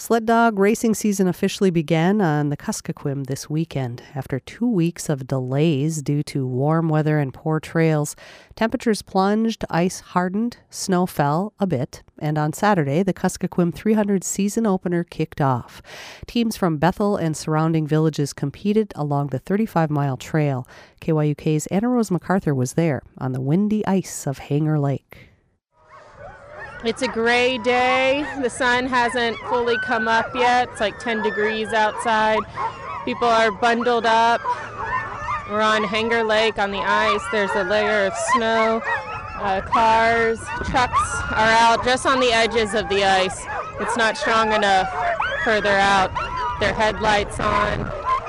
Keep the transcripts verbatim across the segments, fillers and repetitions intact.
Sled dog racing season officially began on the Kuskokwim this weekend. After two weeks of delays due to warm weather and poor trails, temperatures plunged, ice hardened, snow fell a bit, and on Saturday, the Kuskokwim three hundred season opener kicked off. Teams from Bethel and surrounding villages competed along the thirty-five mile trail. K Y U K's Anna Rose MacArthur was there on the windy ice of Hanger Lake. It's a gray day. The sun hasn't fully come up yet. It's like ten degrees outside. People are bundled up. We're on Hanger Lake on the ice. There's a layer of snow. Uh, cars, trucks are out just on the edges of the ice. It's not strong enough further out. Their headlights on.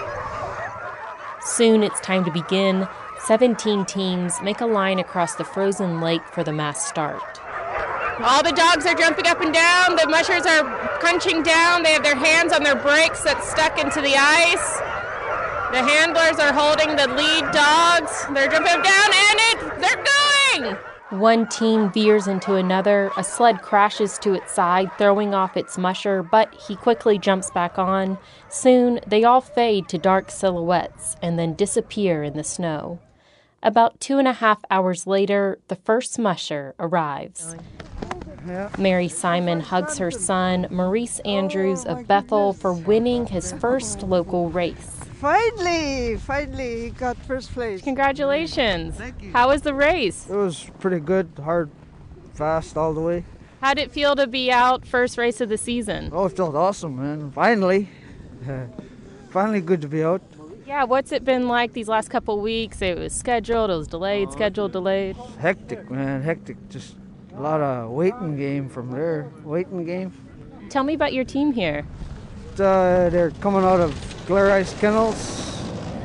Soon it's time to begin. seventeen teams make a line across the frozen lake for the mass start. All the dogs are jumping up and down. The mushers are crunching down. They have their hands on their brakes that's stuck into the ice. The handlers are holding the lead dogs. They're jumping up down, and it, they're going! One team veers into another. A sled crashes to its side, throwing off its musher, but he quickly jumps back on. Soon, they all fade to dark silhouettes and then disappear in the snow. About two and a half hours later, the first musher arrives. Mary Simon hugs her son, Maurice Andrews of Bethel, for winning his first local race. Finally, finally, he got first place. Congratulations. Thank you. How was the race? It was pretty good, hard, fast all the way. How did it feel to be out first race of the season? Oh, it felt awesome, man. Finally. Finally good to be out. Yeah, what's it been like these last couple weeks? It was scheduled, it was delayed, scheduled, delayed. Hectic, man, hectic. Just a lot of waiting game from there. Waiting game. Tell me about your team here. Uh, they're coming out of Glare Ice Kennels.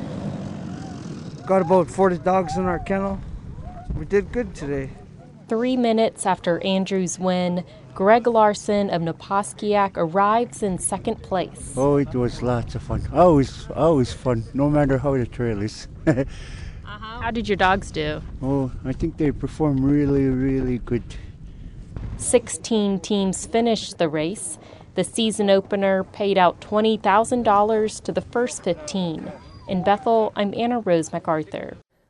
Got about forty dogs in our kennel. We did good today. Three minutes after Andrew's win, Greg Larson of Naposkiak arrives in second place. Oh, it was lots of fun. Always, always fun, no matter how the trail is. Uh-huh. How did your dogs do? Oh, I think they performed really, really good. Sixteen teams finished the race. The season opener paid out twenty thousand dollars to the first fifteen. In Bethel, I'm Anna Rose MacArthur.